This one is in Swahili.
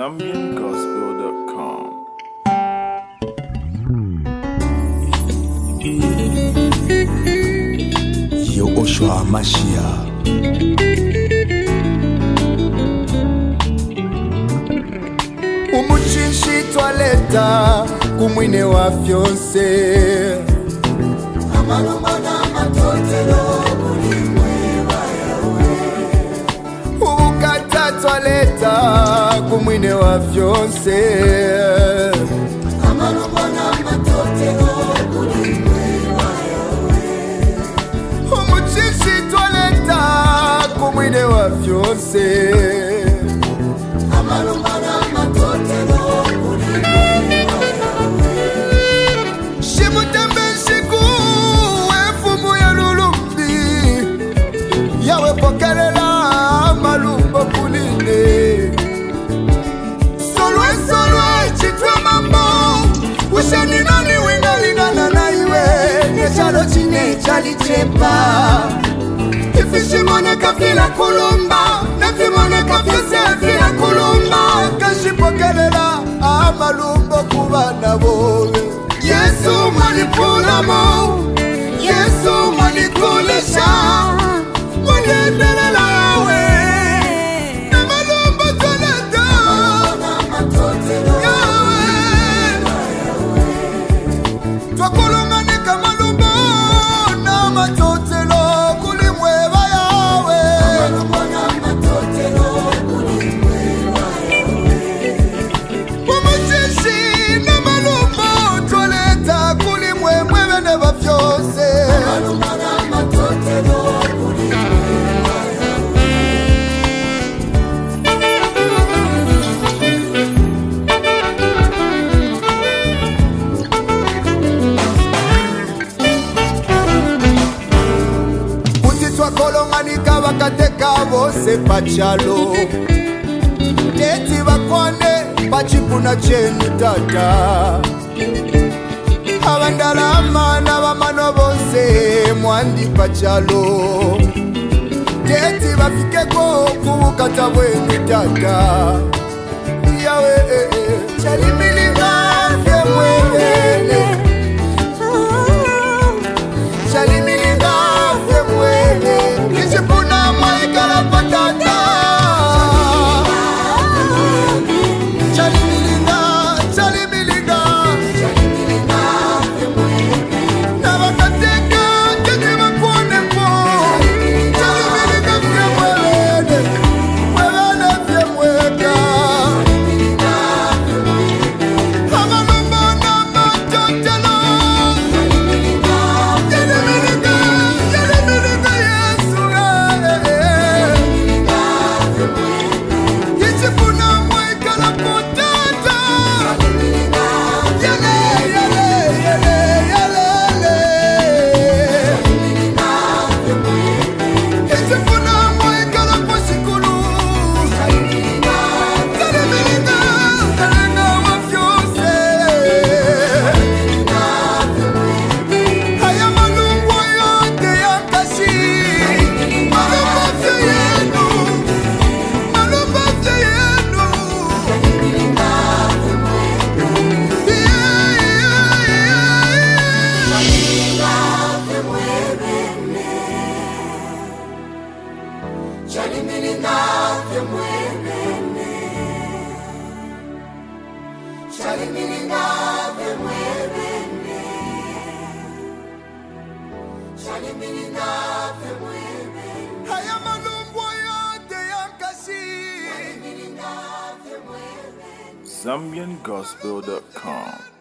ZambianGospel.com. Yo Oshwa Mashia. Umuchishi twaleta kumwine wa fyonse amalumana matotelo kulimwewa yawe. Ukata twaleta kumwine wa fyonse amalumana matotelo kulimwewa yawe. Umuchishi twaleta kumwine wa fyonse amalumana matotelo kulimwewa yawe. Shimutembe shiku efumu ya lulumbi yawe pokelela malumbo kuline. Solwe chitwe mambo ushani nani wingalingana na iwe nechalo chine chali chepa. Ifishimone kafila kulumba nefimone kafyose fila kulumba kashipokelela amalumbo kubana bobe. Yesu manipulamo, Yesu manikulisha, mwenendelela yawe. Namalumbo toleta yawe. Twakulunganika malumbo na matotelo kulimweba yawe. Umuchishi na malumbo twaleta kulimwemwebe neba fyose. Twakolonganika bakateka bose pachalo teti bakwane pachipuna chenu tata. Abandalama na bamano bose mwandi pachalo teti bafikeko kubukata bwenu tata. Yawe chalimilinga fye mwele chalimilinga fye mwele kishipuna maikala patata. Chalimilinga nabakateka tete bakuone po. Chalimilinga fye mwele mwele fye mweka. Amalumbo na matotelo ZambianGospel.com.